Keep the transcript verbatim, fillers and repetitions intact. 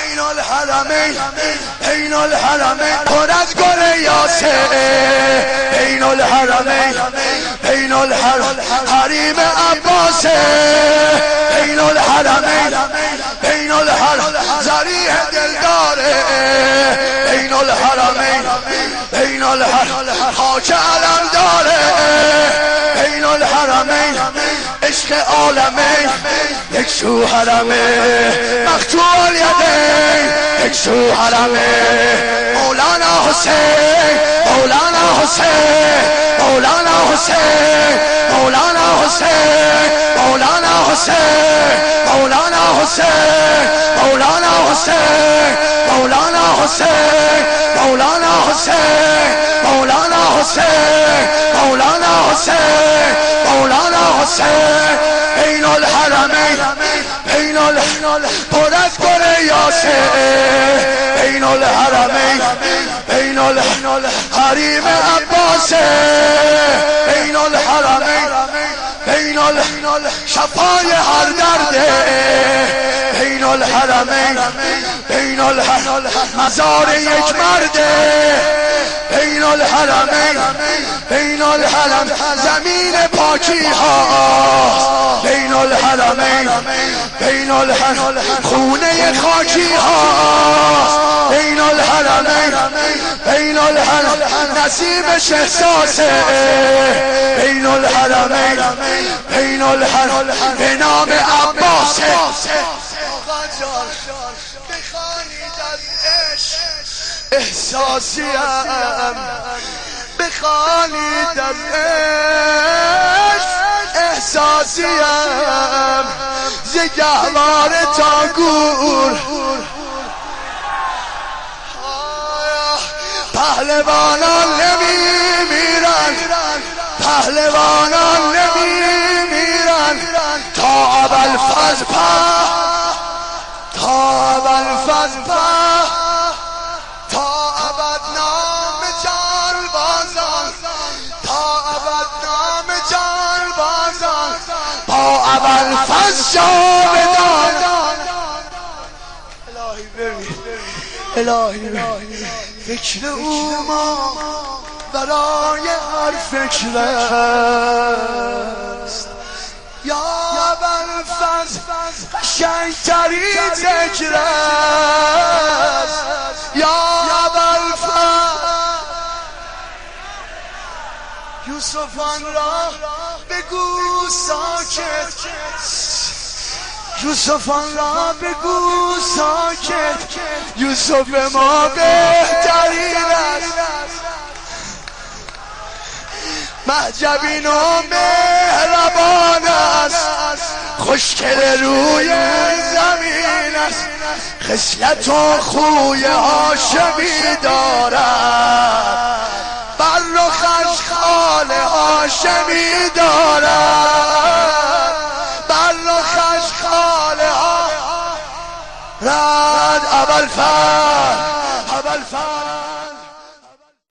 بین الحرمین بین الحرمین پر از گل یاسر بین الحرمین بین الحرم حریم عباس بین الحرمین بین الحرم ذریح دلداره بین الحرمین بین الحرم خاک علم داره بین الحرمین عشق عالمین یک سو حرمه مقطوع الیدین یک سو حرمه مولانا حسین مولانا حسین مولانا حسین مولانا حسین مولانا حسین مولانا حسین مولانا حسین مولانا حسین مولانا حسین مولانا حسین مولانا حسین مولانا حسین بین الحرمین بین الحرمین پر از گل یاسر بین الحرمین بین الحرم حریم عباس بین الحرمین بین الحرم شفای هر درده بین الحرمین بین الحرم مزار یک مرده بین الحرمین بین الحرم زمین پاکی ها بین الحرمین بین الحرم خونه خاکی ها بین الحرمین بین الحرم نصیبش احساسه بین الحرمین بین الحرم به نام عباس بخوانید از عشق احساسیم بخوانید از عشق احساسیم ز گهوار تا گور پهلوانان نمی میرن پهلوانان نمی میرن تا ابوالفضل پا تا ابوالفضل پا تا ابد نام جان بازان تا ابد نام جان بازان با ابوالفضل جاودان الهی ببین الهی ببین فکر او ما برای هر فکر است یا ابوالفضل قشنگترین ذکر است یا ابوالفضل یوسفان را بگو ساکت یوسفان را بگو ساکت یوسف ما بهترین است محجبین و مهربان است خوشگل روی زمین است خصلت و خوی هاشمی دارد بر رخش خال هاشمی دارد بر رخش خال ها رد ابوالفضل ابوالفضل